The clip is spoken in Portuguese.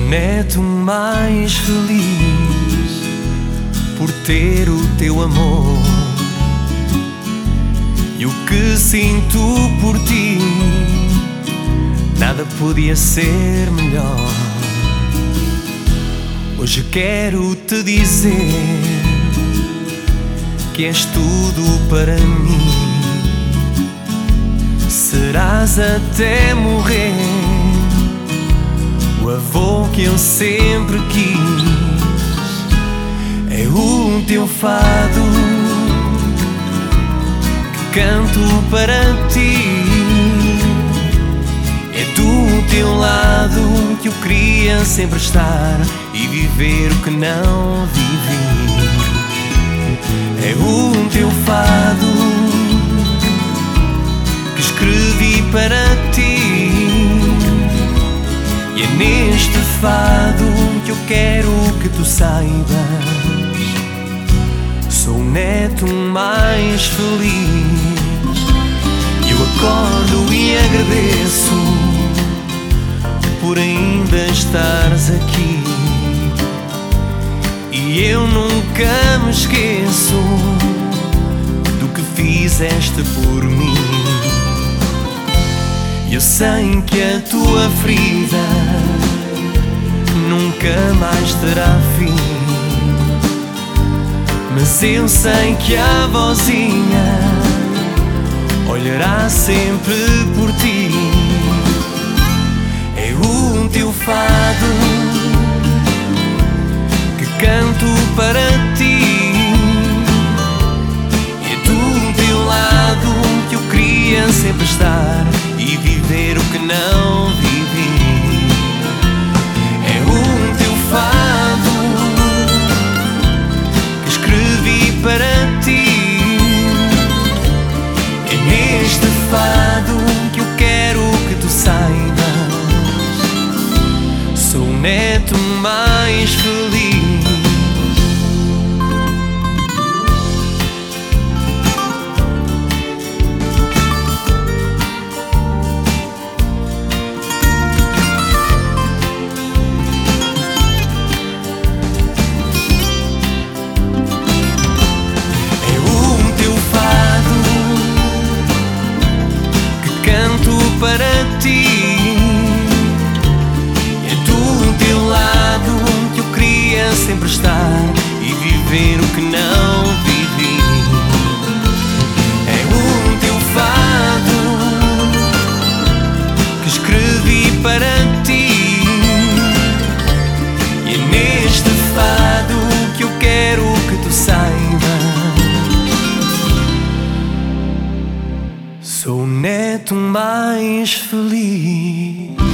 neto mais feliz por ter o teu amor, e o que sinto por ti nada podia ser melhor. Hoje quero te dizer que és tudo para mim. Serás até morrer o avô que eu sempre quis. É o teu fado que canto para ti. É do teu lado que eu queria sempre estar e viver o que não vivi. É o teu fado que escrevi para ti, e é neste fado que eu quero que tu saibas. Sou o neto mais feliz. Eu acordo e agradeço por ainda estares aqui, e eu nunca me esqueço do que fizeste por mim. Eu sei que a tua ferida nunca mais terá fim, mas eu sei que a vozinha olhará sempre por ti. É o teu fado que canto para ti. É do teu lado que eu queria sempre estar e viver o que não vivi. É o teu fado que escrevi para ti. É neste fado que eu quero que tu saibas. Sou o neto mais feliz. Para ti, é do teu lado que eu queria sempre estar e viver o que não vivi. É o teu fado que escrevi para ti, e é neste fado que eu quero que tu saibas. Sou o neto mais feliz.